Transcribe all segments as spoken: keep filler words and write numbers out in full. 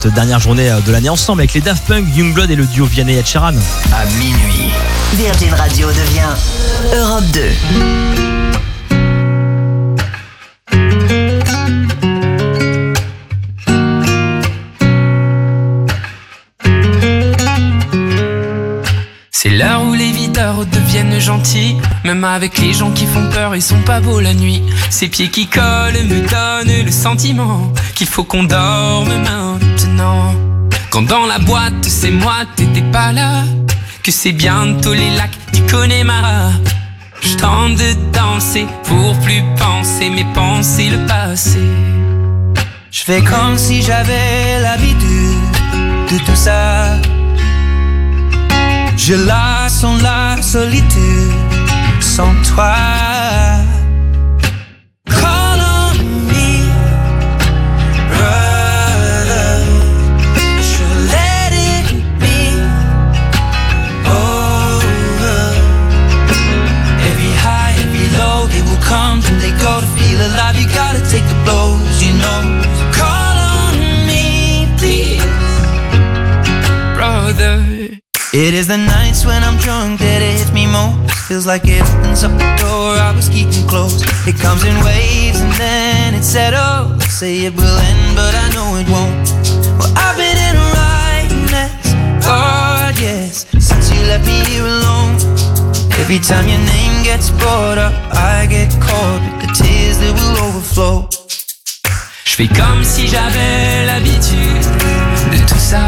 cette dernière journée de l'année ensemble avec les Daft Punk, Youngblood et le duo Vianney et Ed Sheeran. À minuit, Virgin Radio devient Europe deux. C'est l'heure où les videurs deviennent gentils. Même avec les gens qui font peur, ils sont pas beaux la nuit. Ces pieds qui collent me donnent le sentiment qu'il faut qu'on dorme maintenant. Quand dans la boîte c'est moi, t'étais pas là. Que c'est bientôt les lacs du Connemara. Je tente de danser pour plus penser, mais penser le passé. Je fais comme si j'avais l'habitude de tout ça. Je la sens la solitude sans toi. Call on me, brother. Je let it be over. Every high, every low, they will come and they go. To feel alive, you gotta take the blows, you know. Call on me, please, brother. It is the nights when I'm drunk that it hits me most. Feels like it opens up the door I was keeping closed. It comes in waves and then it settles. Say it will end but I know it won't. Well, I've been in a right mess, God yes, since you left me here alone. Every time your name gets brought up, I get caught with the tears that will overflow. Je fais comme si j'avais l'habitude de tout ça.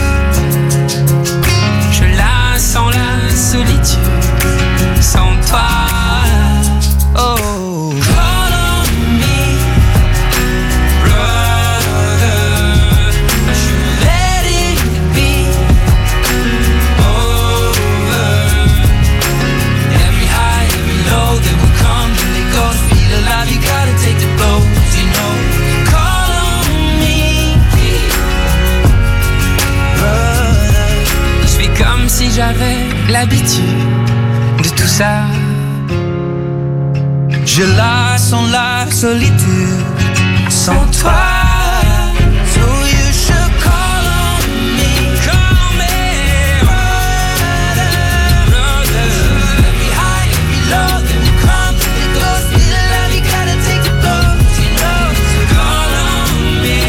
Je la sens la solitude sans toi. Oh, call on me, brother. should let it be over. Every high, every low, they will come and they go. To feel alive, you gotta take the blows, you know. call on me, brother. Je fais comme si j'avais l'habitude de tout ça. Je la sens la solitude sans toi. So you should call on me, Call on me, brother. brother. Every high, every low, then we come to the close. Feel alive, you gotta take the blows, you know. So Call on me,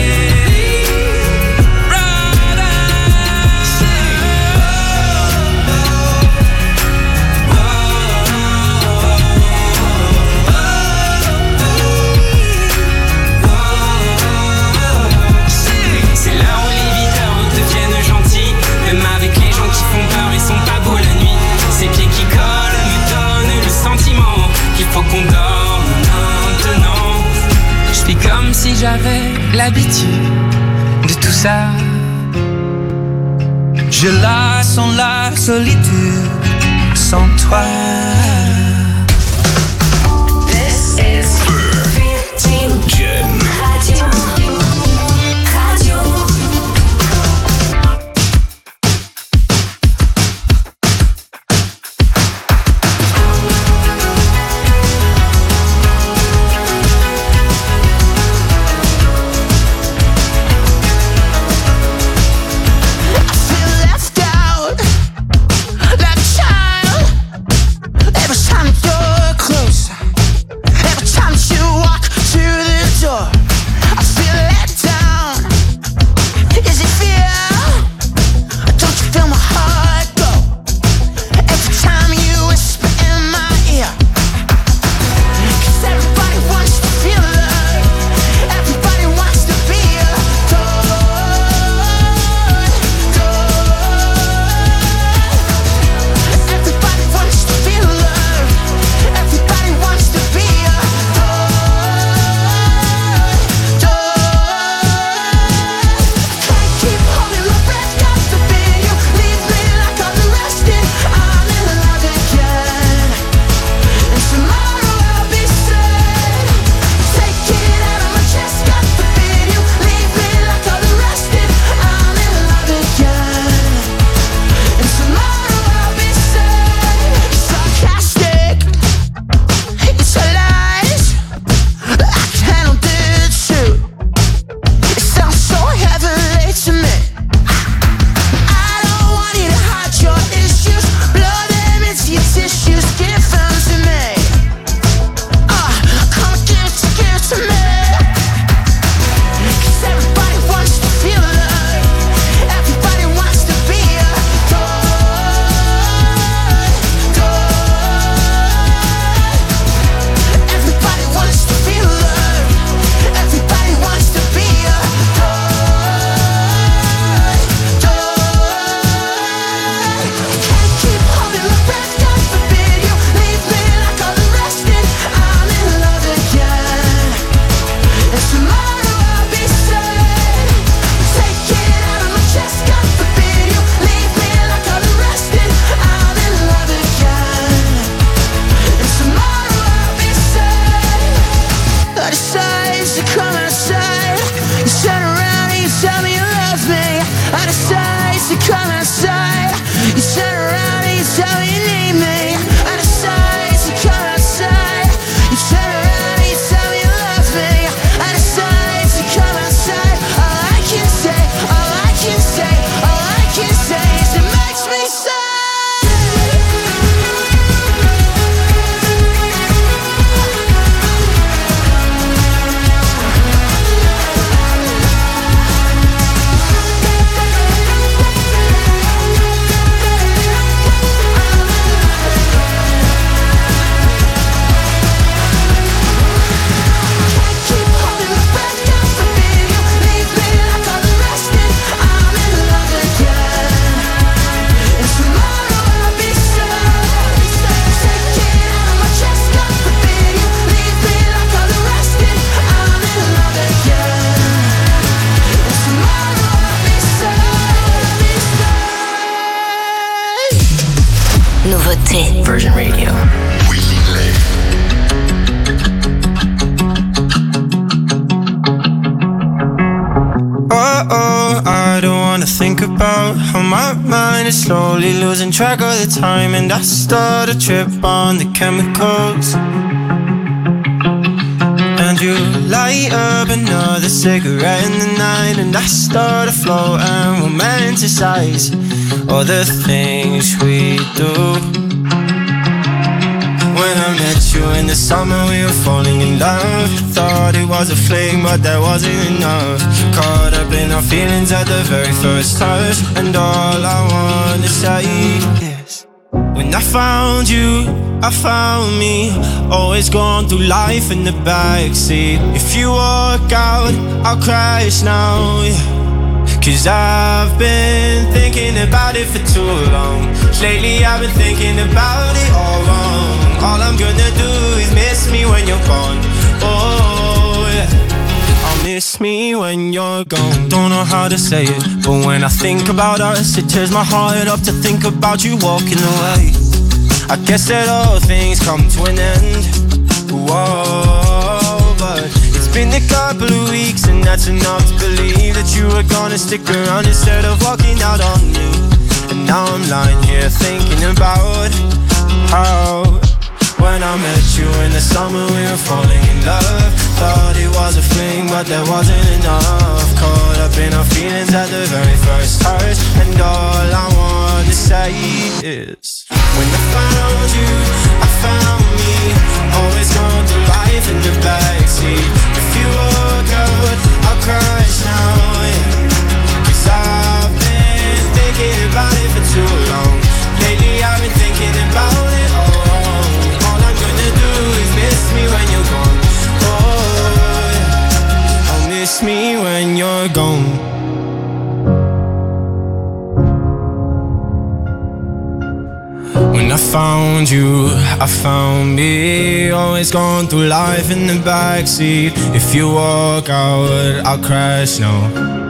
brother. C'est là où les videurs deviennent gentils. Même avec les gens qui font peur, ils sont pas beaux la nuit. Ces pieds qui collent me donnent le sentiment qu'il faut qu'on dorme maintenant. Je fais comme si j'avais l'habitude de tout ça. Je la sens la solitude sans toi. This is Virgin Radio. Radio. Feel left out, like a child. Every time you're close, every time you walk through the door. écoutez Virgin Radio. Oh, oh, I don't wanna think about how my mind is slowly losing track of the time, and I start a trip on the chemicals. And you light up another cigarette in the night, and I start to flow and romanticize all the things we do. When I met you in the summer, we were falling in love. Thought it was a fling, but that wasn't enough. Caught up in our feelings at the very first touch, and all I wanna say is, when I found you, I found me. Always going through life in the backseat. If you walk out, I'll crash now, yeah. Cause I've been thinking about it for too long. Lately I've been thinking about it all wrong. All I'm gonna do is miss me when you're gone. Oh yeah, I'll miss me when you're gone. Don't know how to say it, but when I think about us, it tears my heart up to think about you walking away. I guess that all things come to an end. Whoa, but it's been a couple of weeks, and that's enough to believe that you were gonna stick around instead of walking out on me. And now I'm lying here thinking about how, when I met you in the summer, we were falling in love. Thought it was a fling, but that wasn't enough. Caught up in our feelings at the very first touch, and all I want to say is, when I found you, I found me. Always going through life in the backseat. If you walk out, I'll crash now, yeah. Cause I've been thinking about it for too long. Lately I've been thinking about it all wrong. All I'm gonna do is miss me when you're gone. Oh yeah, I'll miss me when you're gone. When I found you, I found me. Always going through life in the backseat. If you walk out, I'll crash now.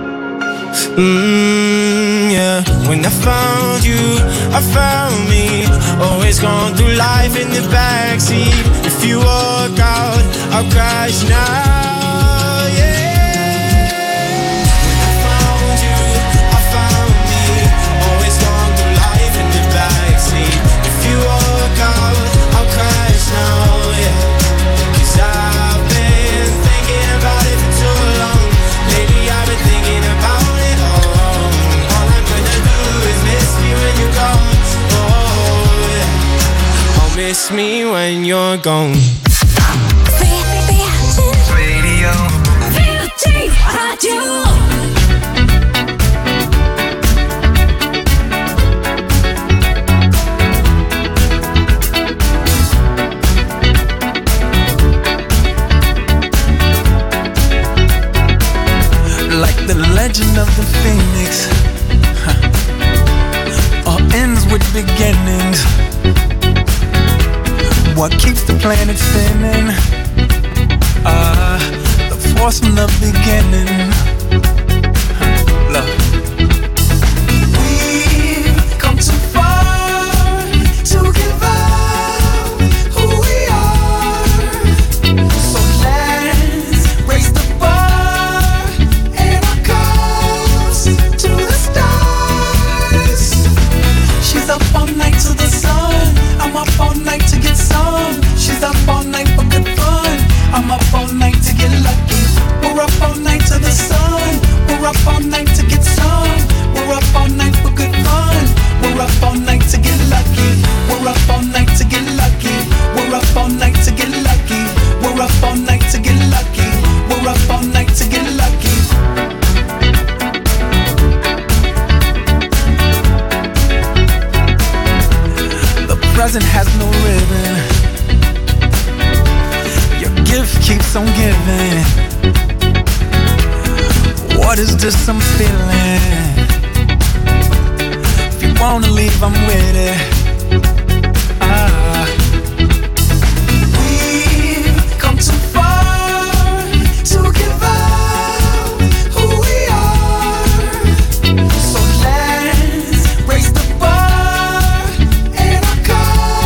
Mmm, yeah. When I found you, I found me. Always going through life in the backseat. If you walk out, I'll crash now, yeah. When I found you, I found me. Always going through life in the backseat. If you walk out, I'll crash now, yeah. Cause I've been thinking about it for too long. Lately I've been thinking about it all wrong. All I'm gonna do is miss me when you're gone. Oh yeah, I'll miss me when you're gone. Radio Virgin Radio. Like the legend of the phoenix, huh. All ends with beginnings. What keeps the planet spinning? Uh, the force from the beginning. Huh. Love. We've come too far to give up who we are. So let's raise the bar and our cups to the stars. She's up all night to the sun. I'm up all night to get some. She's up all night for good fun. I'm up all night to get lucky. We're up all night to the sun. We're up all night to get some. We're up all night for good fun. We're up all night to get lucky. We're up all night to get lucky. We're up all night to get lucky. We're up all night to get lucky. We're up all night to get lucky. The present has no ribbon. Your gift keeps on giving. What is this I'm feeling? If you wanna leave, I'm with it. Ah. We've come too far to give up who we are. So let's raise the bar and our cups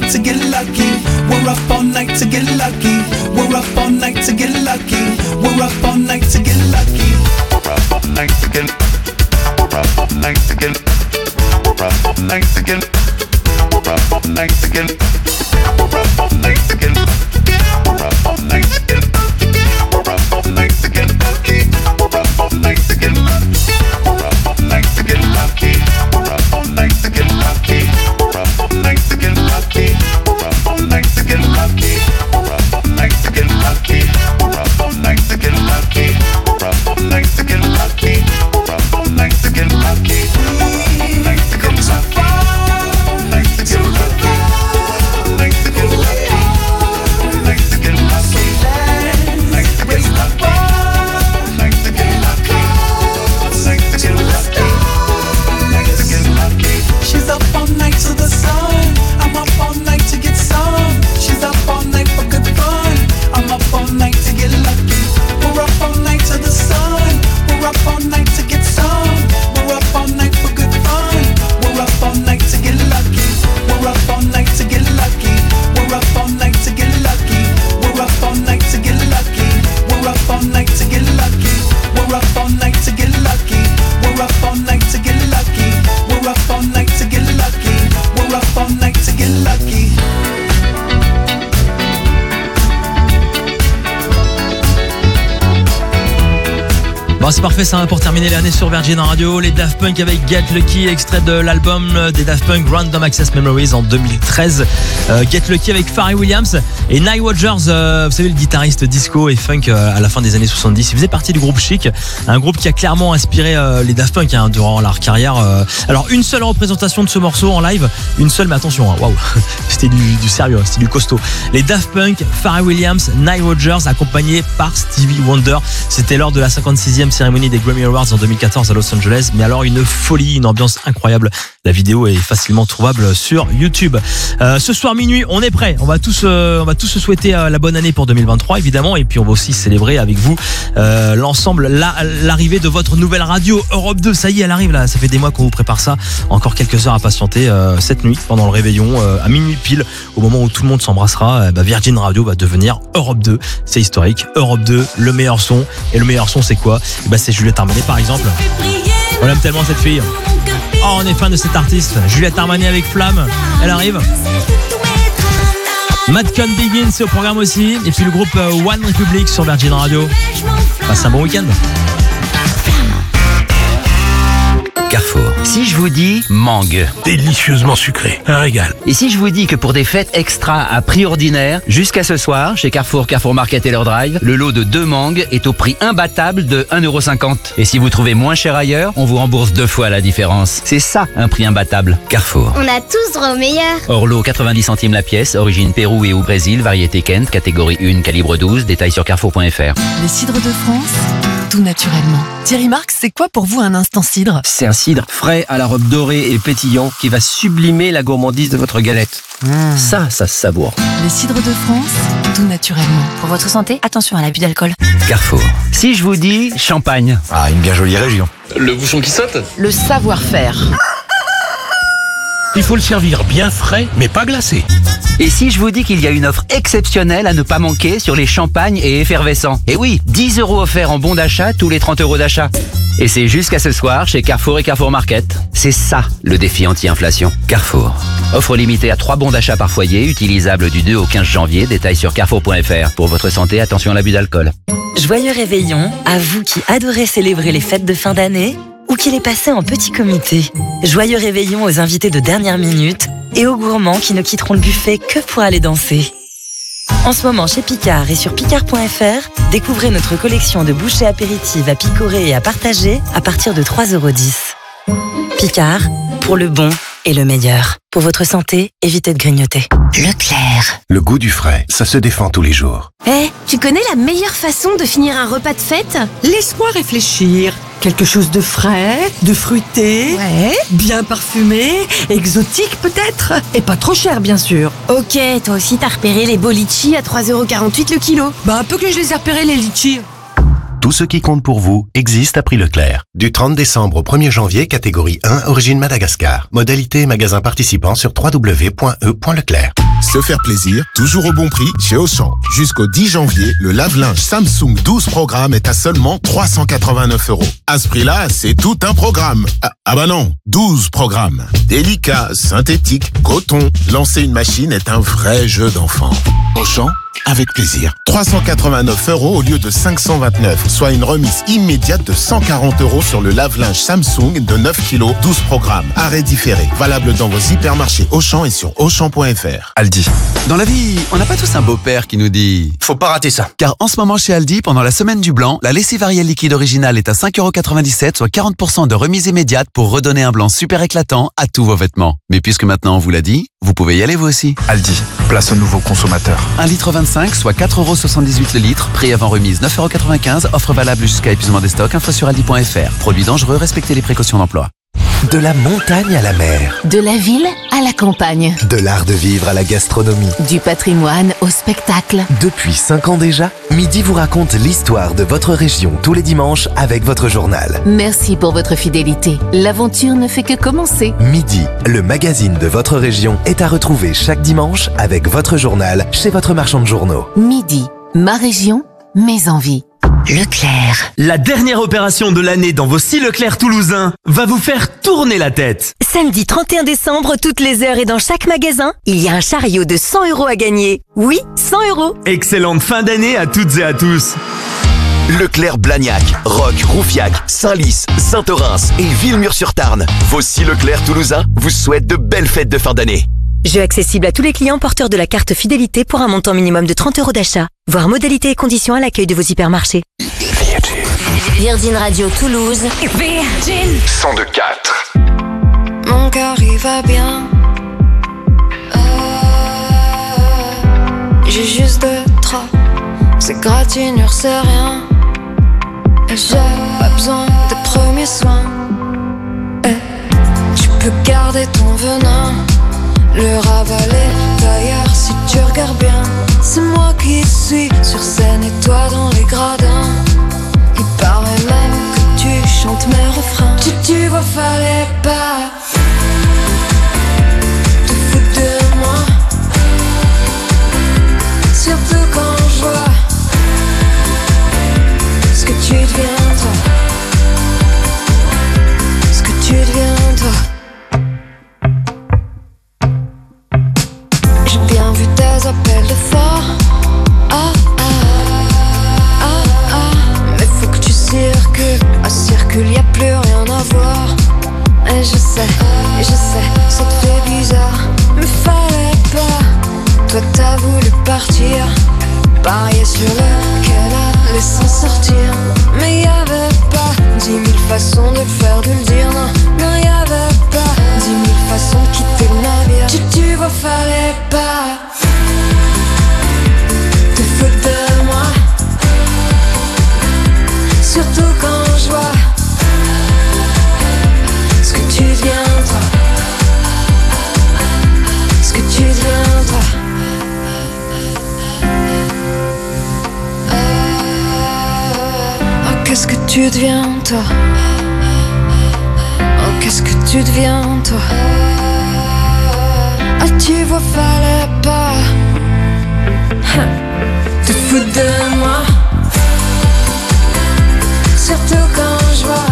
night to get lucky. We're up all night to get lucky. We're up all night to get lucky. We're up all night to get lucky. We're up all night to get. We're up all night to get. We're up all night to get. We're up all night to get. We're up all night to get. We're up all night to get. We're up all night to get lucky. We're up all night to get. We're up all night to get lucky. We're up all night to get lucky. We're up all night to get lucky. We're up all night to get lucky. We're up all night to get lucky. We're up all night to get lucky. We're up all night to get lucky. We're up all night to get lucky. Come so far to get lucky. Night to get lucky. Night to get lucky. Night to get lucky. Night to get lucky. Night to get lucky. Night to get lucky. She's up all night to the sun. I'm up all night to get some. She's up all night for good fun. I'm up all night to get lucky. We're up all night to the sun. We're up all night to get some. We're up all night for good fun. We're up all night to get lucky. We're up all night to get lucky. We're up all night to get lucky. We're up all night to get lucky. We're up all night to get lucky. We're up all night to get lucky. We're up all night to get lucky. We're up all night to get lucky. We're up all night to get lucky. Bon, c'est parfait ça pour terminer l'année sur Virgin Radio. Les Daft Punk avec Get Lucky, extrait de l'album des Daft Punk Random Access Memories en deux mille treize. euh, Get Lucky avec Pharrell Williams et Nile Rodgers, euh, vous savez, le guitariste disco et funk euh, à la fin des années soixante-dix. Il faisait partie du groupe Chic, un groupe qui a clairement inspiré euh, les Daft Punk hein, durant leur carrière. euh. Alors une seule représentation de ce morceau en live, une seule, mais attention, hein, waouh, c'était du, du sérieux, c'était du costaud. Les Daft Punk, Pharrell Williams, Nile Rodgers accompagnés par Stevie Wonder. C'était lors de la cinquante-sixième cérémonie des Grammy Awards en deux mille quatorze à Los Angeles. Mais alors une folie, une ambiance incroyable. La vidéo est facilement trouvable sur YouTube. Euh, ce soir minuit, on est prêt. On va tous, euh, on va tous se souhaiter euh, la bonne année pour deux mille vingt-trois évidemment, et puis on va aussi célébrer avec vous euh, l'ensemble, la, l'arrivée de votre nouvelle radio Europe deux. Ça y est, elle arrive là. Ça fait des mois qu'on vous prépare ça. Encore quelques heures à patienter. Euh, cette nuit, pendant le réveillon, euh, à minuit pile, au moment où tout le monde s'embrassera, euh, bah, Virgin Radio va devenir Europe deux. C'est historique. Europe deux, le meilleur son. Et le meilleur son, c'est quoi? Et bah, c'est Juliette Armanet par exemple. On aime tellement cette fille. Oh, on est fan de cet artiste. Juliette Armanet avec Flamme. Elle arrive. Madcon Begins, c'est au programme aussi. Et puis le groupe One Republic sur Virgin Radio. Passe un bon week-end. Carrefour. Si je vous dis mangue, Délicieusement sucré, un régal. et si je vous dis que pour des fêtes extra à prix ordinaire, jusqu'à ce soir, chez Carrefour, Carrefour Market et leur drive, le lot de deux mangues est au prix imbattable de un euro cinquante. Et si vous trouvez moins cher ailleurs, on vous rembourse deux fois la différence. C'est ça, un prix imbattable. Carrefour. On a tous droit au meilleur. Hors lot quatre-vingt-dix centimes la pièce, origine Pérou et ou Brésil, variété Kent, catégorie un, calibre douze, détails sur carrefour point f r. Les cidres de France, tout naturellement. Thierry Marx, c'est quoi pour vous un instant cidre? C'est un cidre frais à la robe dorée et pétillant qui va sublimer la gourmandise de votre galette. Mmh. Ça, ça se savoure. Les cidres de France, tout naturellement. Pour votre santé, attention à l'abus d'alcool. Carrefour. Si je vous dis champagne. Ah, une bien jolie région. Le bouchon qui saute? Le savoir-faire. Il faut le servir bien frais, mais pas glacé. Et si je vous dis qu'il y a une offre exceptionnelle à ne pas manquer sur les champagnes et effervescents? Et oui, dix euros offerts en bon d'achat tous les trente euros d'achat. Et c'est jusqu'à ce soir chez Carrefour et Carrefour Market. C'est ça le défi anti-inflation. Carrefour. Offre limitée à trois bons d'achat par foyer, utilisable du deux au quinze janvier. Détails sur carrefour point f r. Pour votre santé, attention à l'abus d'alcool. Joyeux réveillon à vous qui adorez célébrer les fêtes de fin d'année ou qui les passez en petit comité. Joyeux réveillon aux invités de dernière minute et aux gourmands qui ne quitteront le buffet que pour aller danser. En ce moment chez Picard et sur picard point f r, découvrez notre collection de bouchées apéritives à picorer et à partager à partir de trois euros dix. Picard, pour le bon et le meilleur. Pour votre santé, évitez de grignoter. Leclerc. Le goût du frais, ça se défend tous les jours. Eh, hey, tu connais la meilleure façon de finir un repas de fête? Laisse-moi réfléchir. Quelque chose de frais, de fruité, ouais, bien parfumé, exotique peut-être, et pas trop cher bien sûr. Ok, toi aussi t'as repéré les beaux litchis à trois euros quarante-huit le kilo. Bah un peu que je les ai repérés les litchis. Tout ce qui compte pour vous existe à prix Leclerc. Du trente décembre au premier janvier, catégorie un, origine Madagascar. Modalité et magasin participant sur w w w point e point leclerc. Se faire plaisir, toujours au bon prix chez Auchan. Jusqu'au dix janvier, le lave-linge Samsung douze programmes est à seulement trois cent quatre-vingt-neuf euros. À ce prix-là, c'est tout un programme. Ah, ah bah non, douze programmes. Délicat, synthétique, coton. Lancer une machine est un vrai jeu d'enfant. Auchan, avec plaisir. trois cent quatre-vingt-neuf euros au lieu de cinq cent vingt-neuf, soit une remise immédiate de cent quarante euros sur le lave-linge Samsung de neuf kilos, douze programmes. Arrêt différé. Valable dans vos hypermarchés Auchan et sur auchan point f r. Aldi. Dans la vie, on n'a pas tous un beau-père qui nous dit « Faut pas rater ça ». Car en ce moment chez Aldi, pendant la semaine du blanc, la lessive Ariel liquide originale est à cinq euros quatre-vingt-dix-sept, soit quarante pour cent de remise immédiate pour redonner un blanc super éclatant à tous vos vêtements. Mais puisque maintenant on vous l'a dit, vous pouvez y aller vous aussi. Aldi, place aux nouveaux consommateurs. un litre vingt-cinq, soit quatre euros soixante-dix-huit le litre. Prix avant remise neuf euros quatre-vingt-quinze. Offre valable jusqu'à épuisement des stocks. Info sur aldi point f r. Produit dangereux, respectez les précautions d'emploi. De la montagne à la mer. De la ville à la campagne. De l'art de vivre à la gastronomie. Du patrimoine au spectacle. Depuis cinq ans déjà, Midi vous raconte l'histoire de votre région tous les dimanches avec votre journal. Merci pour votre fidélité. L'aventure ne fait que commencer. Midi, le magazine de votre région, est à retrouver chaque dimanche avec votre journal chez votre marchand de journaux. Midi, ma région, mes envies. Leclerc. La dernière opération de l'année dans vos six Leclerc toulousains va vous faire tourner la tête. Samedi trente et un décembre, toutes les heures et dans chaque magasin, il y a un chariot de cent euros à gagner. Oui, cent euros. Excellente fin d'année à toutes et à tous. Leclerc Blagnac, Roques, Roufiac, Saint-Lys, Saint-Orens et Villemur-sur-Tarn. Vos six Leclerc toulousains vous souhaitent de belles fêtes de fin d'année. Jeu accessible à tous les clients porteurs de la carte fidélité pour un montant minimum de trente euros d'achat. Voir modalités et conditions à l'accueil de vos hypermarchés. Virgin Radio Toulouse. Virgin cent deux quatre. Mon cœur il va bien. Euh, J'ai juste deux traits. C'est gratinure, c'est rien. Et j'ai pas besoin de premiers soins. Et tu peux garder ton venin, le ravaler d'ailleurs si tu regardes bien. C'est moi qui suis sur scène et toi dans les gradins. Il paraît même que tu chantes mes refrains. Tu, tu vois, fallait pas te foutre de moi. Surtout quand je vois ce que tu deviens toi. Ce que tu deviens toi. J'ai bien vu tes appels de phare. Ah ah ah ah. Mais faut que tu circules. À circule y'a plus rien à voir. Et je sais, et je sais, ça te fait bizarre. Mais fallait pas. Toi t'as voulu partir, parier sur lequel allait s'en sortir. Mais y'avait pas dix mille façons de le faire, de le dire. Non, non y'avait pas dix mille façons de quitter le navire. Tu, tu vois, fallait pas te foutre de moi. Surtout quand je vois ce que tu deviens toi. Ce que tu deviens toi. Oh, qu'est-ce que tu deviens toi? Oh, qu'est-ce que tu deviens toi? Ah, tu vois, fallait pas te foutre de moi. Surtout quand je vois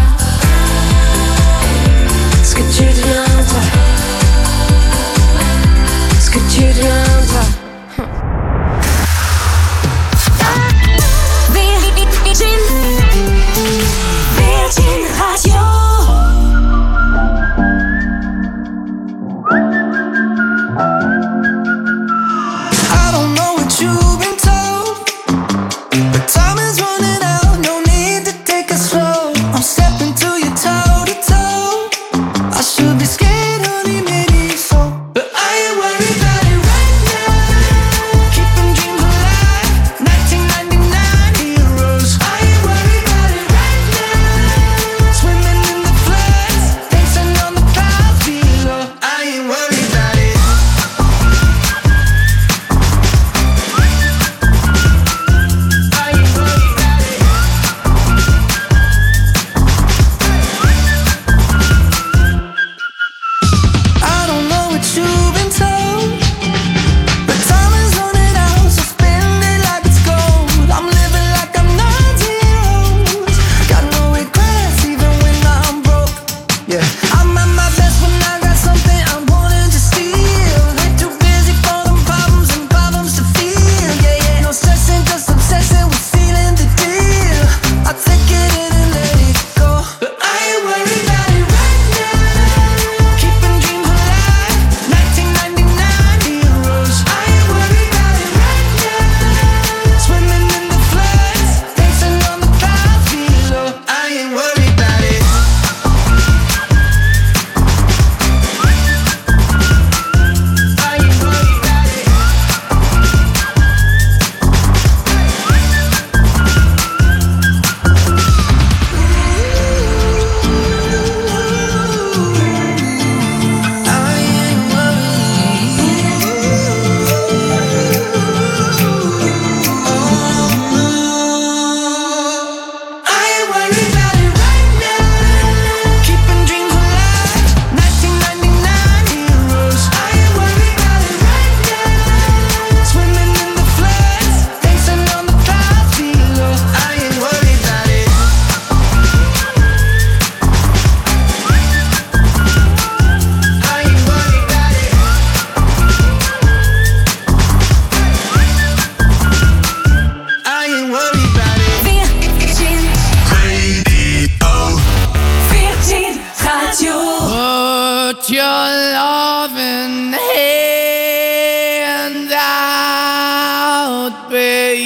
ce que tu deviens toi. Ce que tu deviens toi. Virgin, Virgin Radio. I don't know what you've been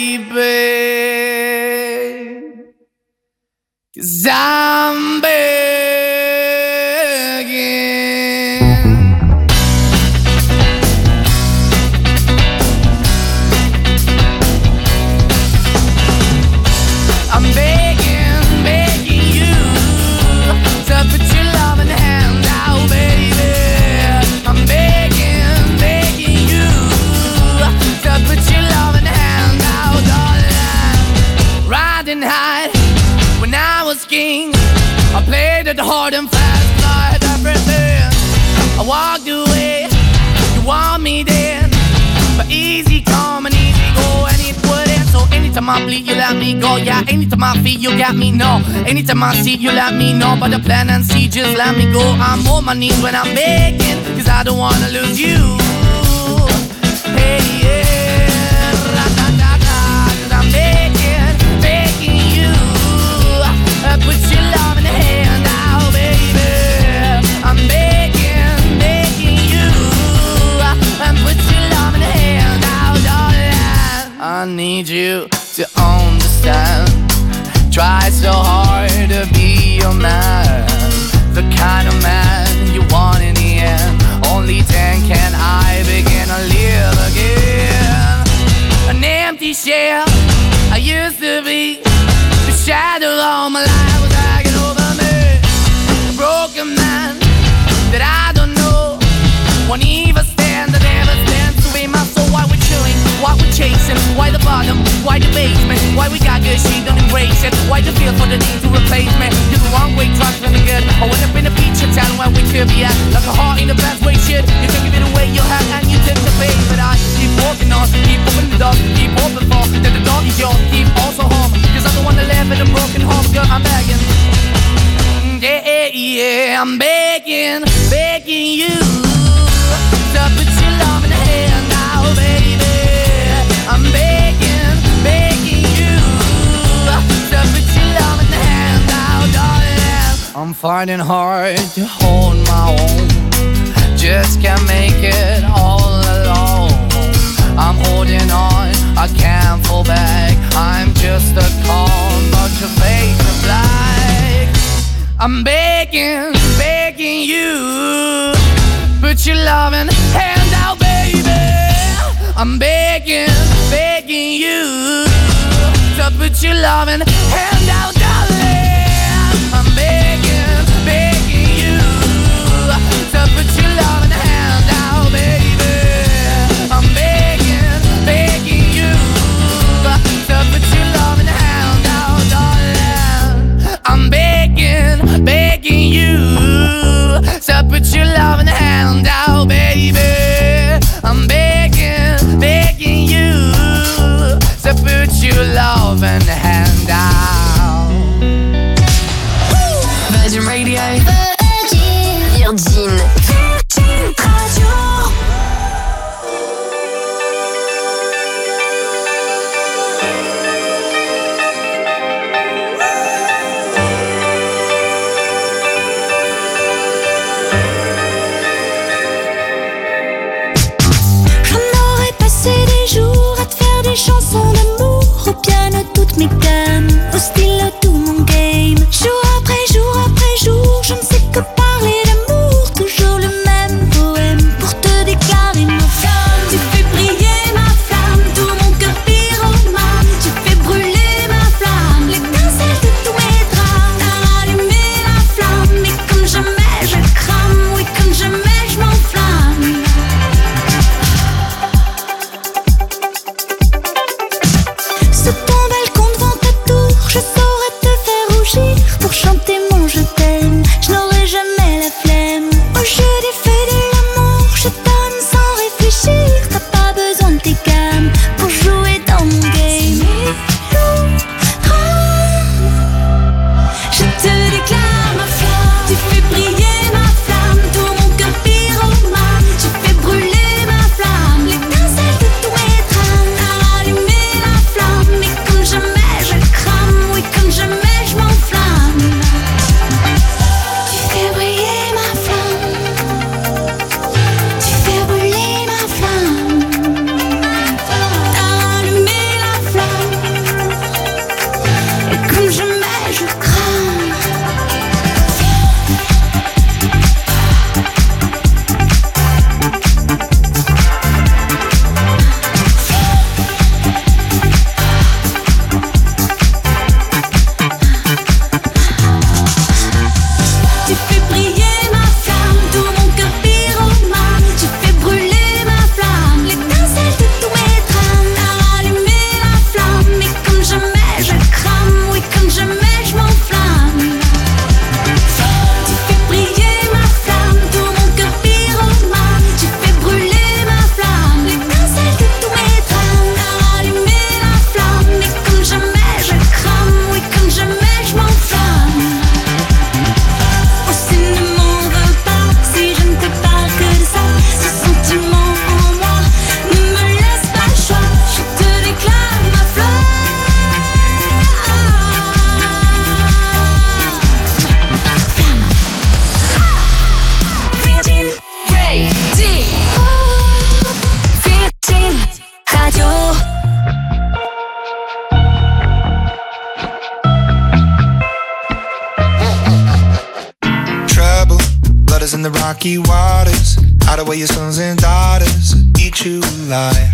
baby, 'cause I'm begging. I'm begging, begging you to put your loving hand out, baby. I'm begging, begging you to put your loving hand out, darling. Riding high when I was king, I played it hard and fast, like everything. I walked away, you want me then, but easy come and easy go, and it wouldn't. So anytime I bleed, you let me go. Yeah, anytime I feel, you got me, no. Anytime I see, you let me know. But the plan and see, just let me go. I'm on my knees when I'm begging, 'cause I don't wanna lose you. Hey, yeah, ra-da-da-da, 'cause I'm begging, begging you, uh, put your love in the hand now, baby. I'm begging, begging you, uh, and put your love in the hand now, darling. I need you to understand. Try so hard to be your man, the kind of man you want in the end. Only then can I begin to live again. An empty shell I used to be, the shadow all my life was hanging over me. A broken man that I don't know, won't even stand, I never stand to be my soul. Why we're chilling, why we're chasing, why the bottom, why the basement, why we got good, she don't embrace it. Why the feel for the need to replace me? You're the wrong way, trying to the good. I went up in a feature town where we could be at, like a heart in the best way, shit. You can give it away, you have, and you tend to pay. But I keep walking on, keep opening the door, keep open for that the door is yours, keep also home. 'Cause I'm the one that live in a broken home, girl, I'm begging. Yeah, yeah, I'm begging, begging you to put your love in the hand now, baby. I'm begging, begging you to put your love in the hand now, darling. I'm finding hard to hold my own, just can't make it all alone. I'm holding on, I can't fall back. I'm just a calm bunch of fake and black. I'm begging, begging you, put your loving hand out, baby. I'm begging, begging you to put your loving hand out, darling. I'm begging, begging you to put your loving hand out, baby. I'm begging, begging you to put your loving hand out, darling. I'm begging, begging you to put your loving hand out, baby. I'm begging, begging you to put your loving hand out. Virgin Radio. Virgin. Virgin. Virgin Radio. Chansons d'amour au piano, toutes mes gammes. in the rocky waters. Hide away your sons and daughters, eat you alive.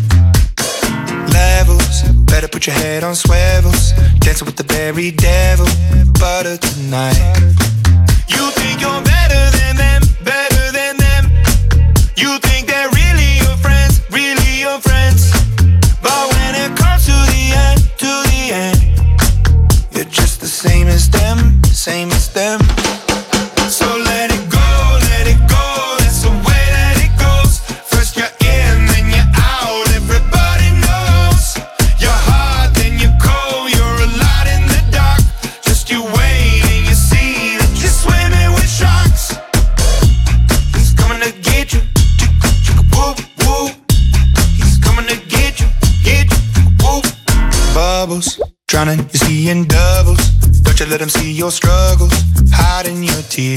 Levels, better put your head on swivels. Dancing with the berry devil, butter tonight. You think you're better than them, better than them. You think they're really your friends, really your friends. But when it comes to the end, to the end, you're just the same as them, same as them. So let it go, let it go, that's the way that it goes. First you're in, then you're out, everybody knows. You're hot, then you're cold, you're a lot in the dark. Just you wait and you see that you're swimming with sharks. He's coming to get you, whoop, whoop. He's coming to get you, get you, whoop. Bubbles, drowning, you're seeing doubles. Don't you let them see your struggles, hiding your tears.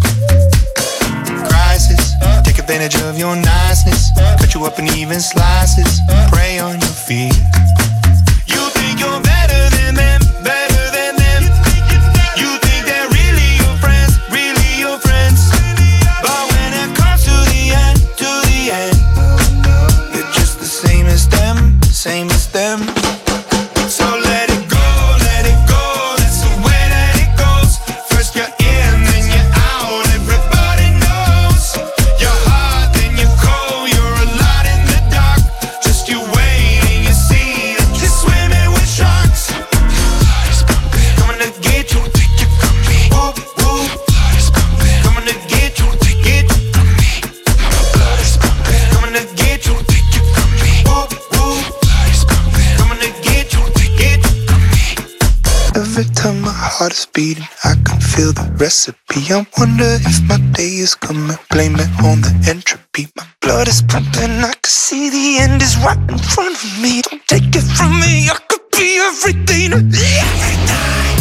Crisis, take advantage of your niceness. Cut you up in even slices, prey on your fears. You think you're better than them, better than them. You think they're really your friends, really your friends. But when it comes to the end, to the end, you're just the same as them, same as them. So let it go, let it go, that's the way that it goes. First you're in, then you're out, everybody knows. You're hot, then you're cold, you're a lot in the dark. Just you wait and you see that you're swimming with sharks. Coming to get you, take you from me. Whoop, whoop. Coming to get you, take it from me. Coming to get you, take you from me. Whoop, whoop. Coming to get you, take it from me. Every time my heart is beating, I can feel the recipe. I wonder if my day is coming. Blame it on the entropy. My blood is pumping, I can see the end is right in front of me. Don't take it from me, I could be everything, everything.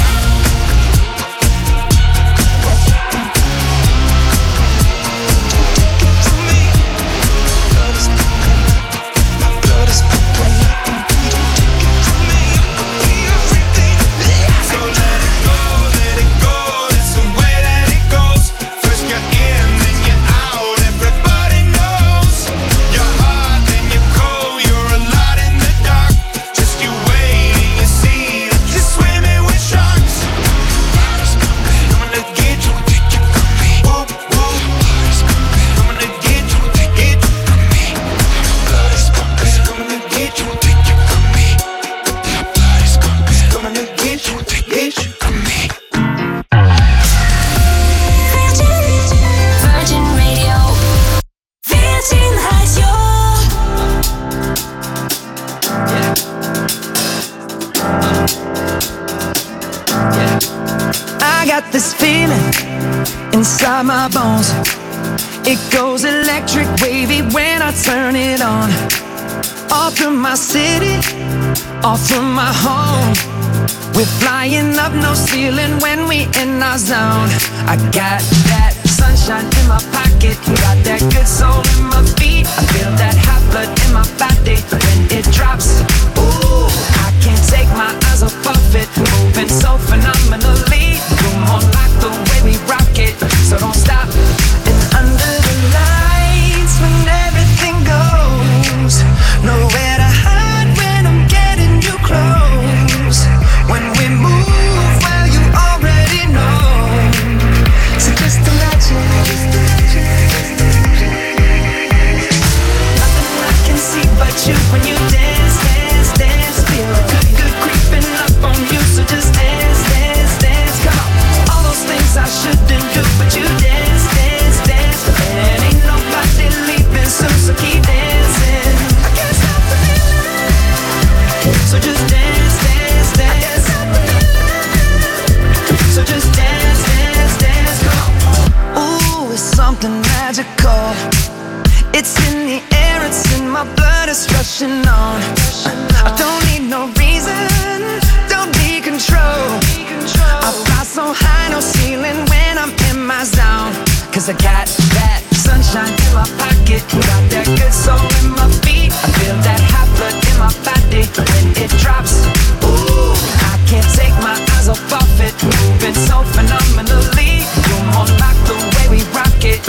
I got this feeling inside my bones. It goes electric wavy when I turn it on. All through my city, all through my home. We're flying up, no ceiling when we in our zone. I got that sunshine in my pocket, got that good soul in my feet. I feel that hot blood in my body when it drops. Ooh, I can't take my eyes off of it, moving so phenomenally. Come on, like the way we rock it, so don't stop. And under the lights, when everything goes, nowhere to hide when I'm getting you close. When we move, well, you already know. So just imagine, nothing I can see but you when you dance, dance, dance. Feel good, good creeping up on you. So just dance, dance, dance. Come on, all those things I shouldn't do, but you dance, dance, dance. And ain't nobody leaving soon, so keep dancing. I can't stop the feeling. So just dance, dance, dance. So just dance, dance, dance. Come on. Ooh, it's something magical. It's in the air, it's in my blood, it's rushing on. I don't need no reason, don't need control. I fly so high, no ceiling when I'm in my zone. Cause I got that sunshine in my pocket, got that good soul in my feet. I feel that hot blood in my body when it drops. Ooh, I can't take my eyes off of it, moving so phenomenally. You're more like the way we rock it,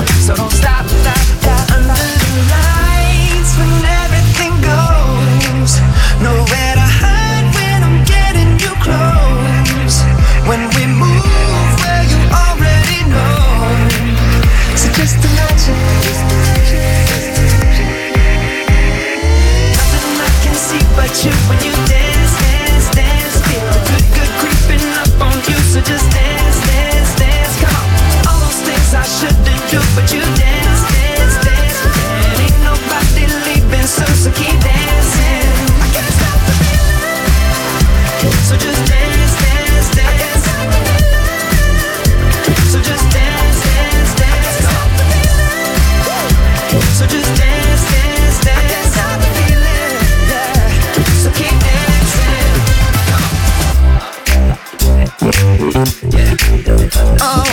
Yeah. Oh.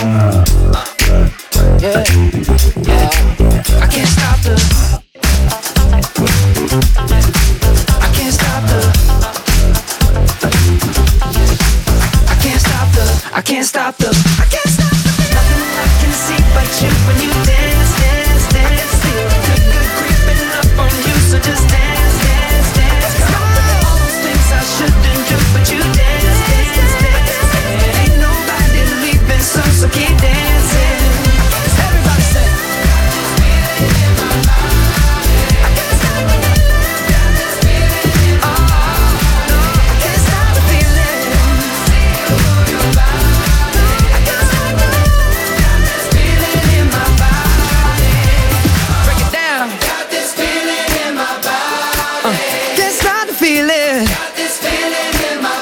Yeah. Yeah. I can't stop the. I can't stop the. I can't stop the. I can't stop the. I can't stop the. Nothing I can see but you when you dance, dance, dance. Feel good, good creeping up on you, so just dance, dance, dance. All those things I shouldn't do, but you dance, dance, dance. Ain't nobody leaving, so so keep dancing. Everybody say. I can't stop the. Oh no, I can't stop the feeling. I can't stop the. Feeling in my body. Break it down. Got this feeling in my body. Uh, can't stop the feeling. Got this feeling in my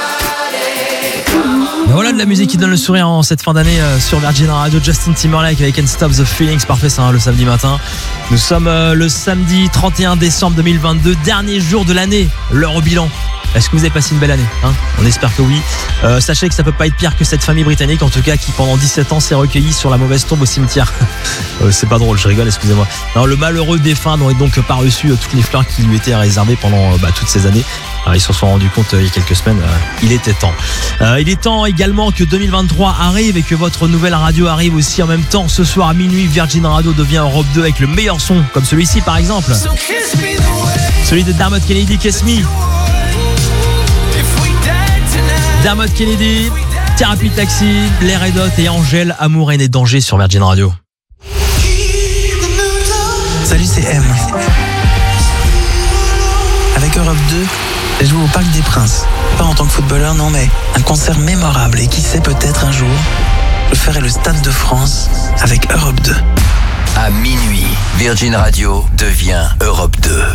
body. Et voilà de la musique qui donne le sourire en cette fin d'année euh, sur Virgin Radio. Justin Timberlake avec Can't Stop the Feelings. Parfait, ça, hein, le samedi matin. Nous sommes euh, le samedi trente et un décembre deux mille vingt-deux, dernier jour de l'année, l'heure au bilan. Est-ce que vous avez passé une belle année, hein? On espère que oui. Euh, sachez que ça peut pas être pire que cette famille britannique, en tout cas, qui pendant dix-sept ans s'est recueillie sur la mauvaise tombe au cimetière. euh, c'est pas drôle, je rigole, excusez-moi. Non, le malheureux défunt n'aurait donc pas reçu euh, toutes les fleurs qui lui étaient réservées pendant euh, bah, toutes ces années. Alors, ils s'en sont rendus compte euh, il y a quelques semaines. Euh, il était temps. Euh, il est temps également que deux mille vingt-trois arrive et que votre nouvelle radio arrive aussi en même temps. Ce soir à minuit, Virgin Radio devient Europe deux avec le meilleur son, comme celui-ci par exemple. Celui de Dermot Kennedy, Kiss Me. Dermot Kennedy, Thérapie Taxi, Les Red Hot et Angèle, Amour, haine et danger sur Virgin Radio. Salut, c'est M. Avec Europe deux, je joue au Parc des Princes. Pas en tant que footballeur, non, mais un concert mémorable. Et qui sait, peut-être un jour, je ferai le Stade de France avec Europe deux. À minuit, Virgin Radio devient Europe deux.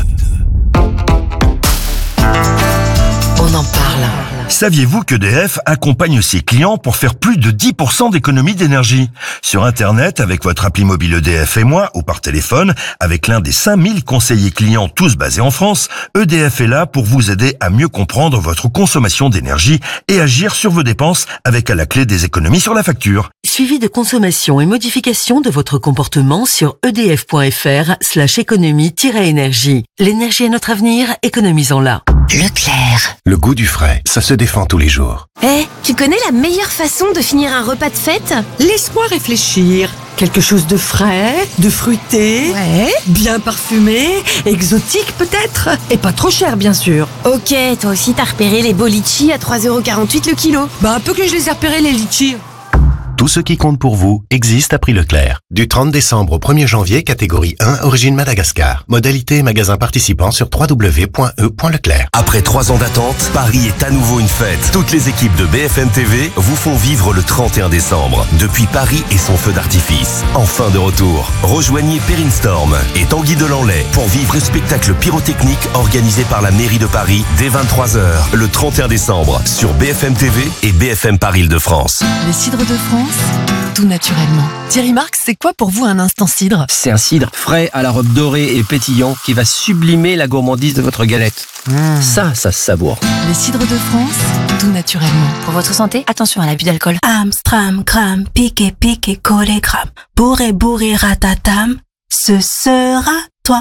On en parle. Saviez-vous qu'E D F accompagne ses clients pour faire plus de dix pour cent d'économie d'énergie? Sur Internet, avec votre appli mobile E D F et moi, ou par téléphone, avec l'un des cinq mille conseillers clients tous basés en France, E D F est là pour vous aider à mieux comprendre votre consommation d'énergie et agir sur vos dépenses avec à la clé des économies sur la facture. Suivi de consommation et modification de votre comportement sur edf.fr slash économie-énergie. L'énergie est notre avenir, économisons-la. Leclerc. Le goût du frais, ça se défend tous les jours. Eh, hey, tu connais la meilleure façon de finir un repas de fête? Laisse-moi réfléchir. Quelque chose de frais, de fruité, ouais, bien parfumé, exotique peut-être, et pas trop cher bien sûr. Ok, toi aussi t'as repéré les beaux litchis à trois euros quarante-huit le kilo. Bah un peu que je les ai repérés les litchis. Tout ce qui compte pour vous existe à prix Leclerc. Du trente décembre au premier janvier, catégorie un, origine Madagascar. Modalité magasin participant sur w w w point e point leclerc. Après trois ans d'attente, Paris est à nouveau une fête. Toutes les équipes de B F M T V vous font vivre le trente et un décembre. Depuis Paris et son feu d'artifice. Enfin de retour. Rejoignez Perrine Storm et Tanguy Delanlay pour vivre le spectacle pyrotechnique organisé par la mairie de Paris dès vingt-trois heures le trente et un décembre sur B F M T V et B F M Paris Île-de-France. Les cidres de France, tout naturellement. Thierry Marx, c'est quoi pour vous un instant cidre? C'est un cidre frais à la robe dorée et pétillant qui va sublimer la gourmandise de votre galette. Mmh. Ça, ça se savoure. Les cidres de France, tout naturellement. Pour votre santé, attention à l'abus d'alcool. Amstram, gram, piqué, piqué, collé, gram. Bourré, bourré, ratatam, ce sera toi.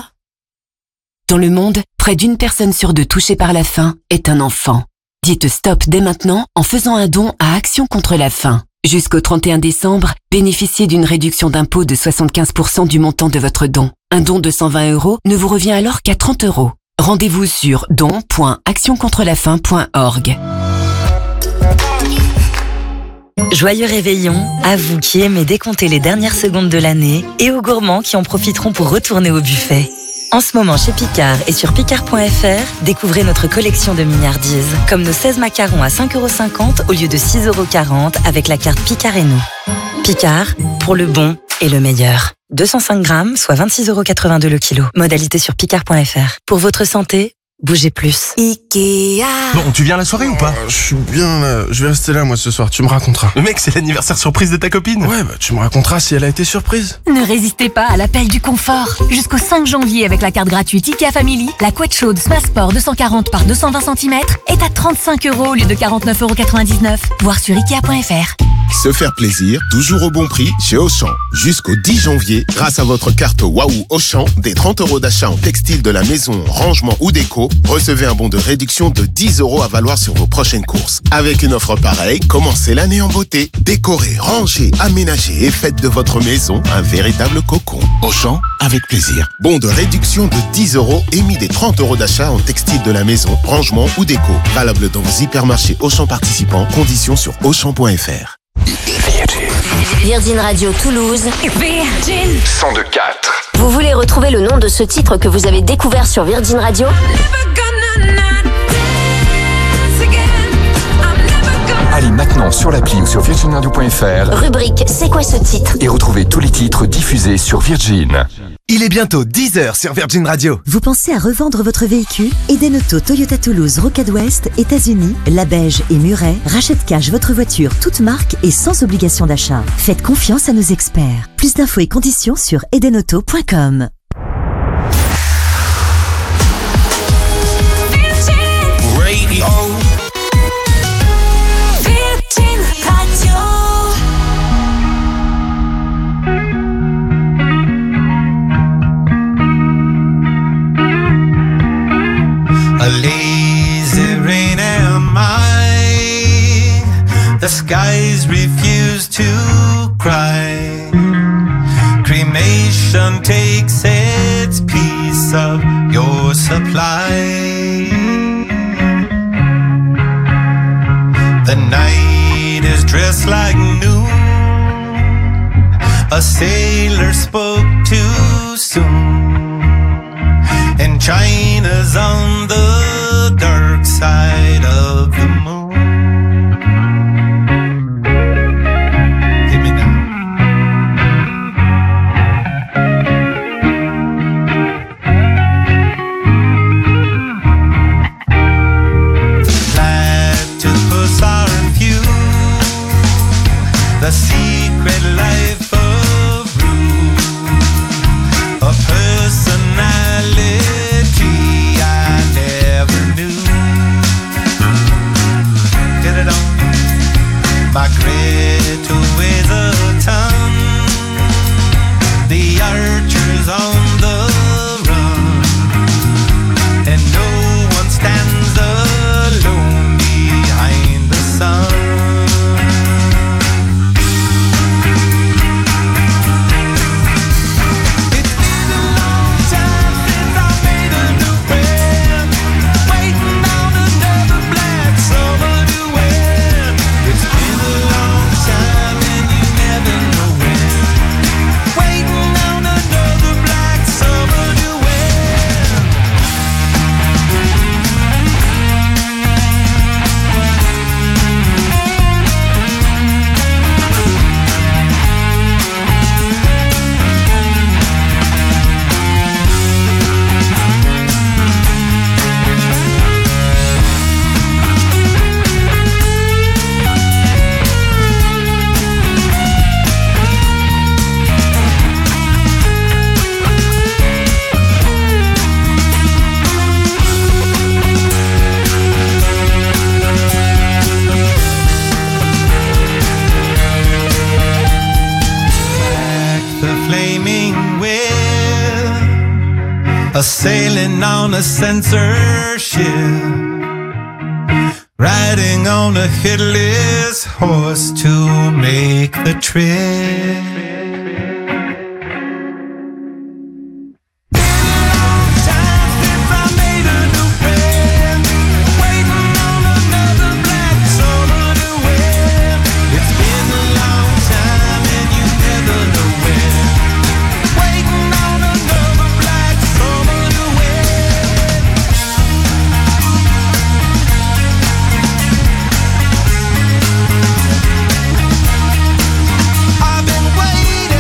Dans le monde, près d'une personne sur deux touchée par la faim est un enfant. Dites stop dès maintenant en faisant un don à Action contre la faim. Jusqu'au trente et un décembre, bénéficiez d'une réduction d'impôt de soixante-quinze pour cent du montant de votre don. Un don de cent vingt euros ne vous revient alors qu'à trente euros. Rendez-vous sur don point action contre la faim point org. Joyeux réveillon à vous qui aimez décompter les dernières secondes de l'année et aux gourmands qui en profiteront pour retourner au buffet. En ce moment chez Picard et sur picard point f r, découvrez notre collection de mignardises, comme nos seize macarons à cinq euros cinquante au lieu de six euros quarante avec la carte Picard et nous. Picard, pour le bon et le meilleur. deux cent cinq grammes, soit vingt-six euros quatre-vingt-deux le kilo. Modalité sur picard point f r. Pour votre santé, Bougez plus. Ikea. Bon, tu viens à la soirée ou pas? Je suis bien là. Je vais rester là, moi, ce soir. Tu me raconteras. Mais mec, c'est l'anniversaire surprise de ta copine. Ouais, bah, tu me raconteras si elle a été surprise. Ne résistez pas à l'appel du confort. Jusqu'au cinq janvier, avec la carte gratuite Ikea Family, la couette chaude Smasport deux cent quarante par deux cent vingt centimètres est à trente-cinq euros au lieu de quarante-neuf euros quatre-vingt-dix-neuf. Voir sur ikea point f r. Se faire plaisir, toujours au bon prix, chez Auchan. Jusqu'au dix janvier, grâce à votre carte Waouh Auchan, des trente euros d'achat en textile de la maison, rangement ou déco, recevez un bon de réduction de dix euros à valoir sur vos prochaines courses. Avec une offre pareille, commencez l'année en beauté. Décorez, rangez, aménagez et faites de votre maison un véritable cocon. Auchan, avec plaisir. Bon de réduction de dix euros émis des trente euros d'achat en textile de la maison, rangement ou déco. Valable dans vos hypermarchés Auchan participants. Conditions sur auchan point f r. Virgin Radio Toulouse. Virgin cent deux quatre. Vous voulez retrouver le nom de ce titre que vous avez découvert sur Virgin Radio? Allez maintenant sur l'appli ou sur virgin radio point f r. Rubrique C'est quoi ce titre? Et retrouvez tous les titres diffusés sur Virgin. Il est bientôt dix heures sur Virgin Radio. Vous pensez à revendre votre véhicule? Eden Auto Toyota Toulouse, Rocade Ouest, États-Unis, Labège et Muret rachète cash votre voiture toute marque et sans obligation d'achat. Faites confiance à nos experts. Plus d'infos et conditions sur eden auto point com. Radio. Virgin Radio. A lazy rain am I. The skies refuse to cry. Cremation takes its piece of your supply. The night is dressed like noon. A sailor spoke too soon. And China's on the dark side of the moon. Hit me now. Platypus are few. The secret life of Rue. A personality I never knew. Get it on. My Greta weighs a ton. The archer's on the run. And no one stands alone behind the sun. A sailing on a censorship, riding on a headless horse to make the trip. I've been waiting.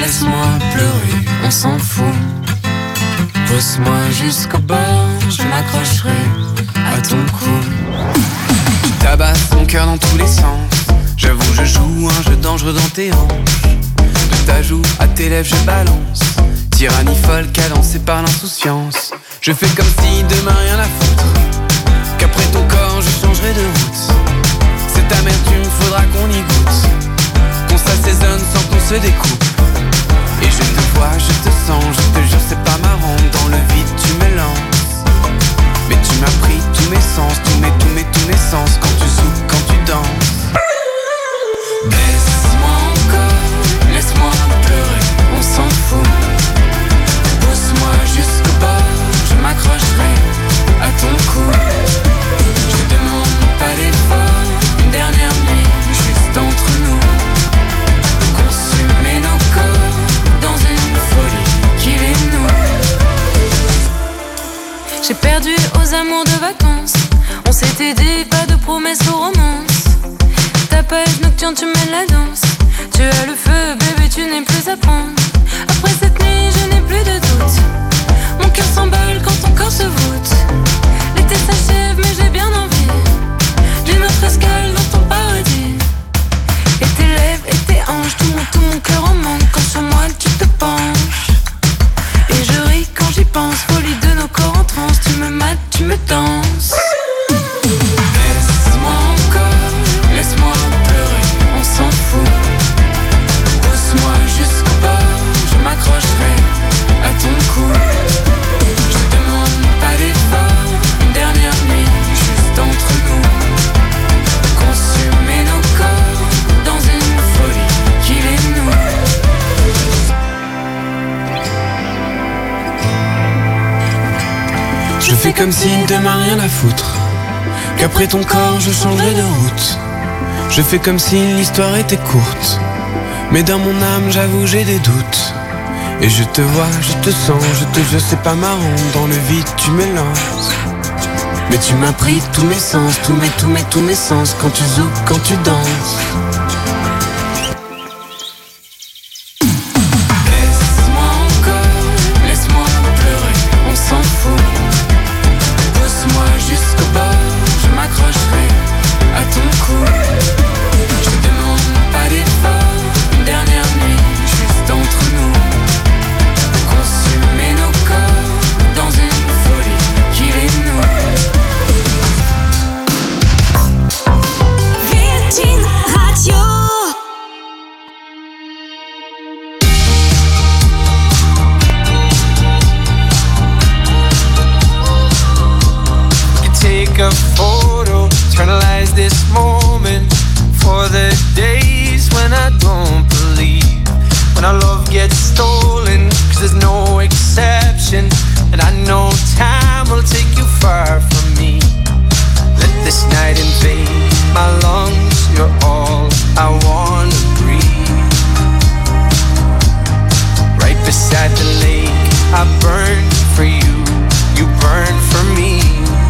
laisse-moi pleurer, on s'en fout. Pousse-moi jusqu'au bord, je m'accrocherai à ton cou. Tu tabasses mon cœur dans tous les sens. J'avoue, je joue un jeu dangereux dans tes hanches. De ta joue à tes lèvres, je balance. Tyrannie folle cadencée par l'insouciance. Je fais comme si demain rien à foutre, qu'après ton corps je changerai de route. Cette amertume, faudra qu'on y goûte, qu'on s'assaisonne sans qu'on se découpe. Et je te vois, je te sens, je te jure c'est pas marrant. Dans le vide tu me lances, mais tu m'as pris tous mes sens, tous mes, tous mes, tous mes sens. Quand tu souffles, quand tu danses. Baisse-moi encore, laisse-moi pleurer, on s'en fout. Pousse-moi jusqu'au bord, je m'accrocherai à ton cou. Je demande pas d'effort, une dernière nuit juste entre nous. Consumer nos corps dans une folie qui est nous. J'ai perdu aux amours de vacances. On s'était dit pas de promesses aux romances. Ta page nocturne, tu mènes la danse. Tu as le feu, bébé, tu n'es plus à prendre. Après cette nuit, je n'ai plus de doute. Mon cœur s'emballe quand ton corps se voûte. L'été s'achève, mais j'ai bien envie d'une autre escale dans ton paradis. Et tes lèvres et tes hanches, tout mon, tout mon cœur en manque quand sur moi tu te penches. Et je ris quand j'y pense, folie de nos corps en transe. Tu me mates, tu me danses. Laisse-moi encore, laisse-moi pleurer, on s'en fout. Pousse-moi jusqu'au bord, je m'accrocherai à ton cou. Je demande pas d'effort, une dernière nuit juste entre nous. Consumer nos corps dans une folie qui est nous. Je fais comme si demain rien à foutre, qu'après ton corps je changerai de route. Je fais comme si l'histoire était courte, mais dans mon âme j'avoue j'ai des doutes. Et je te vois, je te sens, je te jure c'est pas marrant. Dans le vide tu me lances, mais tu m'as pris tous mes sens, tous mes, tous mes, tous mes sens. Quand tu zoukes, quand tu danses. Laisse-moi encore, laisse-moi pleurer, on s'en fout. Pousse-moi jusqu'au bord, je m'accrocherai à ton cou. Je demande pas d'effort, une dernière nuit juste entre nous. Consumer nos corps dans une folie qui est nous. Virgin Radio. Take a photo, eternalize this moment for the days when I don't believe, when our love gets stolen, cause there's no exception, and I know time will take you far from me. Let this night invade my lungs, you're all I wanna breathe. Right beside the lake, I burn for you, you burn for me.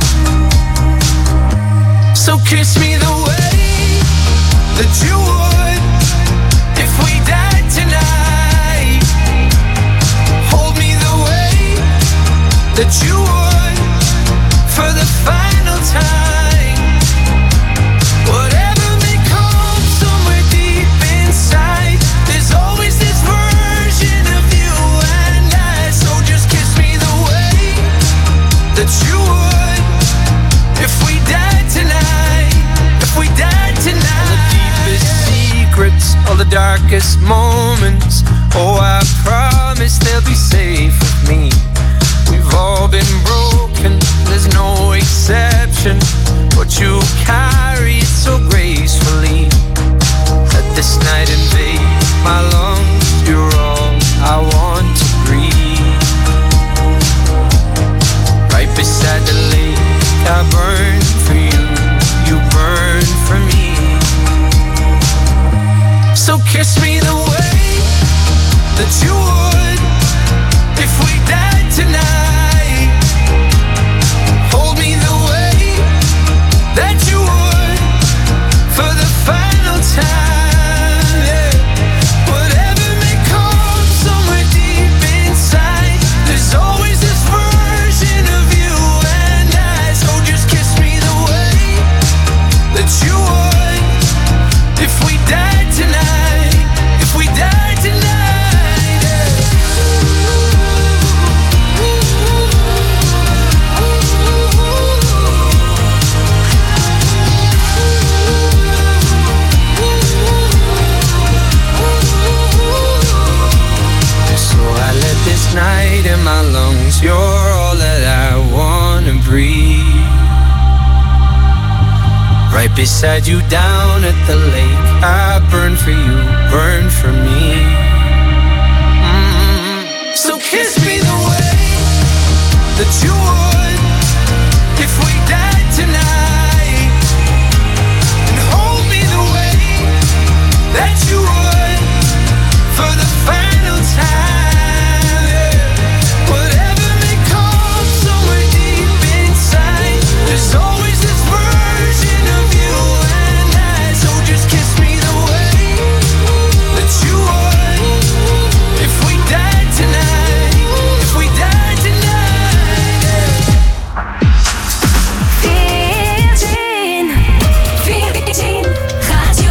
So kiss me the way that you would if we died tonight. Hold me the way that you would for the final time. Whatever may come somewhere deep inside, there's always this version of you and I. So just kiss me the way that you would if we died tonight. We died tonight. All the deepest secrets, all the darkest moments, oh I promise they'll be safe with me. We've all been broken, there's no exception, but you carry it so gracefully. Let this night invade my lungs, you're all I want to breathe. Right beside the lake, I burn for you, you burn for me. So kiss me the way that you would if we died tonight. Hold me the way that you would beside you down at the lake. I burn for you, burn for me. Mm-hmm. So kiss me the way that you would if we died tonight, and hold me the way that you would for the final time. Whatever may come somewhere deep inside, there's always this version of you and I. So just kiss me the way that you would if we died tonight, if we died tonight. Virgin, Virgin Radio.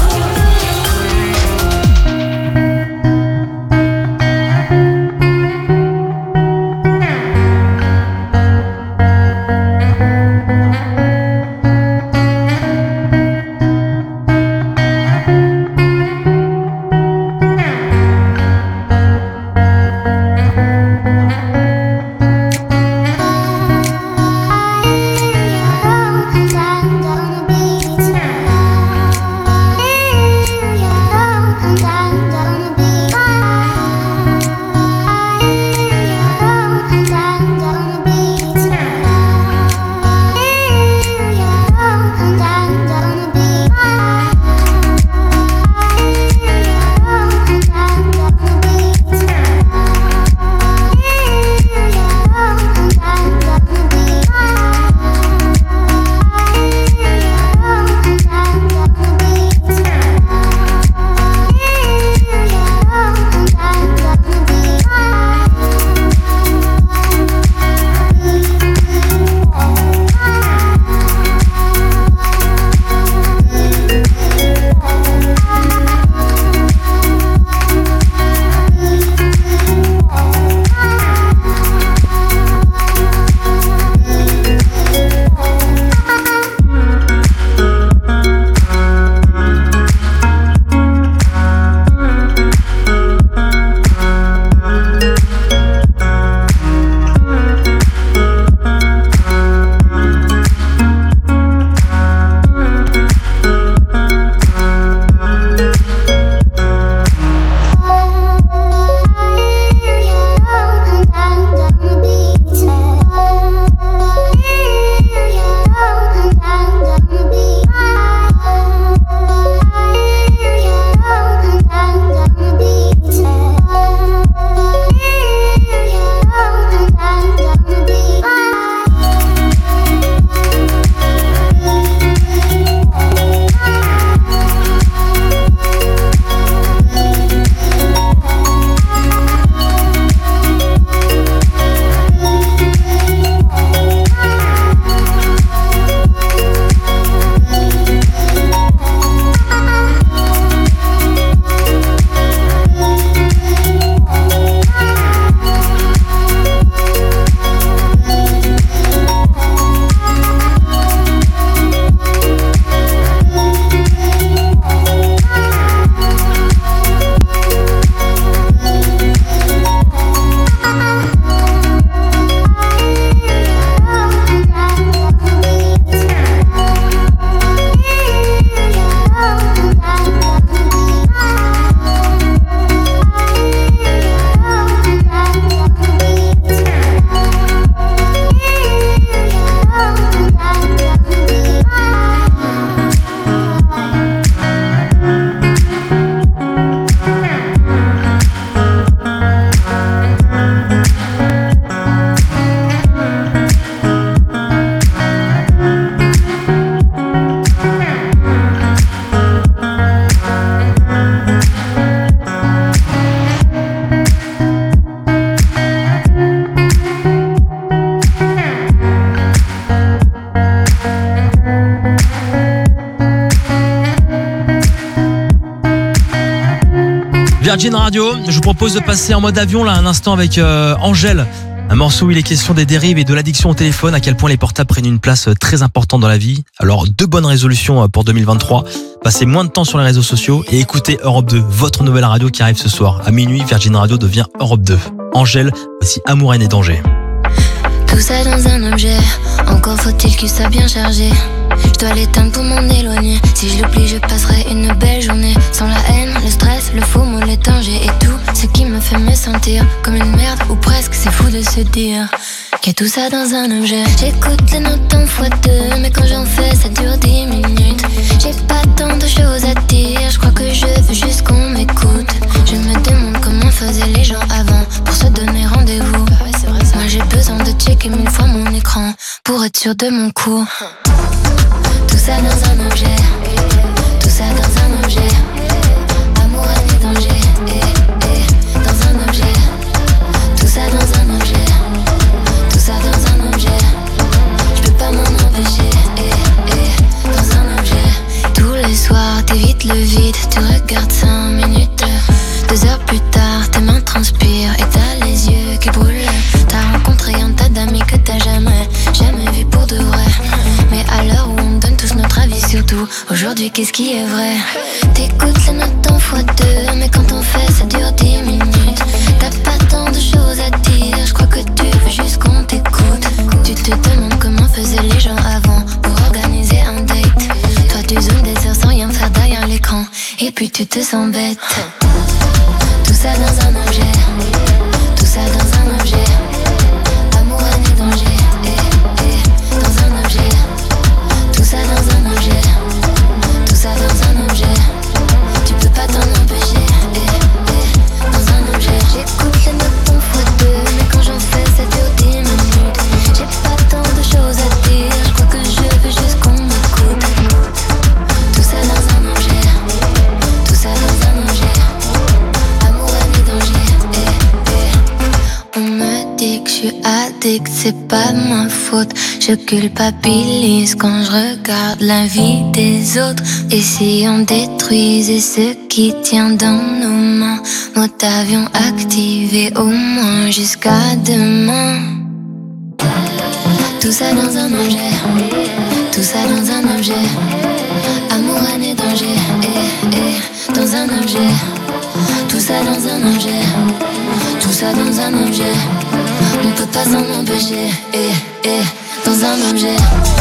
Virgin Radio, je vous propose de passer en mode avion là un instant avec euh, Angèle. Un morceau où il est question des dérives et de l'addiction au téléphone, à quel point les portables prennent une place très importante dans la vie. Alors, deux bonnes résolutions pour deux mille vingt-trois. Passez moins de temps sur les réseaux sociaux et écoutez Europe deux, votre nouvelle radio qui arrive ce soir. À minuit, Virgin Radio devient Europe deux. Angèle, voici Amour, haine et danger. Quand tout ça dans un objet. Encore faut-il qu'il soit bien chargé. Je dois l'éteindre pour m'en éloigner. Si je l'oublie, je passerai une belle journée. Sans la haine, le stress, le faux mot, les dangers et tout ce qui me fait me sentir comme une merde ou presque. C'est fou de se dire qu'il y a tout ça dans un objet. J'écoute les notes en fois deux, mais quand j'en fais, ça dure dix minutes. J'ai pas tant de choses à dire, je crois que je veux juste qu'on m'écoute. Je me demande comment faisaient les gens avant pour se donner rendez-vous. Moi j'ai besoin de checker mille fois mon écran pour être sûr de mon coup. Tout ça dans un objet, tout ça dans un objet. Amour, haine et danger, eh, eh, dans un objet. Tout ça dans un objet, tout ça dans un objet. Je peux pas m'en empêcher, eh, eh, dans un objet. Tous les soirs t'évites le vide, tu regardes cinq minutes. Deux heures plus tard, tes mains transpirent et t'as les yeux qui brûlent. T'as rencontré un tas d'amis que t'as jamais, jamais vu pour de vrai. Mais à l'heure où on donne tous notre avis sur tout, aujourd'hui qu'est-ce qui est vrai? T'écoutes les notes en fois deux, mais quand on fait ça dure dix minutes. T'as pas tant de choses à dire, je crois que tu veux juste qu'on t'écoute. Tu te demandes comment faisaient les gens avant pour organiser un date. Toi tu zoomes des heures sans rien faire derrière l'écran, et puis tu te sens bête. Tout ça dans un objet, tout ça dans un objet. Amour, haine et danger, eh, eh, dans un objet. Tout ça dans un objet, tout ça dans un objet. Tu peux pas t'en empêcher, eh, eh, dans un objet. J'écoute les notes en fois deux, mais quand j'en fais ça dure dix minutes. J'ai pas tant de choses à dire, je crois que je veux juste qu'on m'écoute. Tout ça dans un objet, tout ça dans un objet. On me dit que je suis addict, c'est pas ma faute. Je culpabilise quand je regarde la vie des autres. Et si on détruisait ce qui tient dans nos mains, mode avion activé au moins jusqu'à demain. Tout ça dans un objet, tout ça dans un objet. Amour, haine et danger, eh, eh, dans un objet. Tout ça dans un objet, tout ça dans un objet. On peut pas s'en empêcher, eh, eh, dans un objet.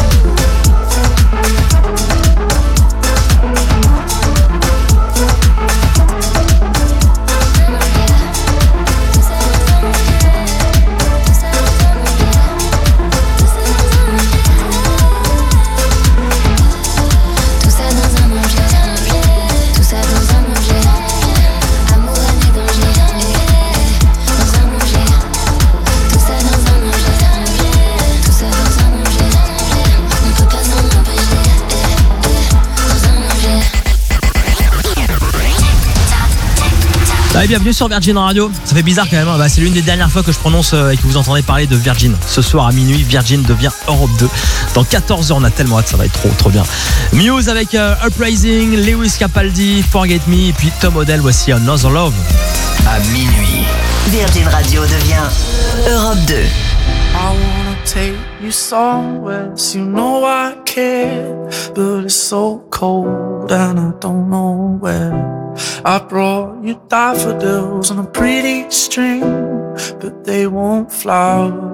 Allez, bienvenue sur Virgin Radio. Ça fait bizarre quand même, hein. Bah, c'est l'une des dernières fois que je prononce euh, et que vous entendez parler de Virgin. Ce soir à minuit, Virgin devient Europe deux. Dans quatorze heures, on a tellement hâte, ça va être trop trop bien. Muse avec euh, Uprising, Lewis Capaldi, Forget Me, et puis Tom Odell, voici Another Love. À minuit, Virgin Radio devient Europe deux. I wanna take you somewhere, you know I care, but it's so cold and I don't know where. I brought you daffodils on a pretty string, but they won't flower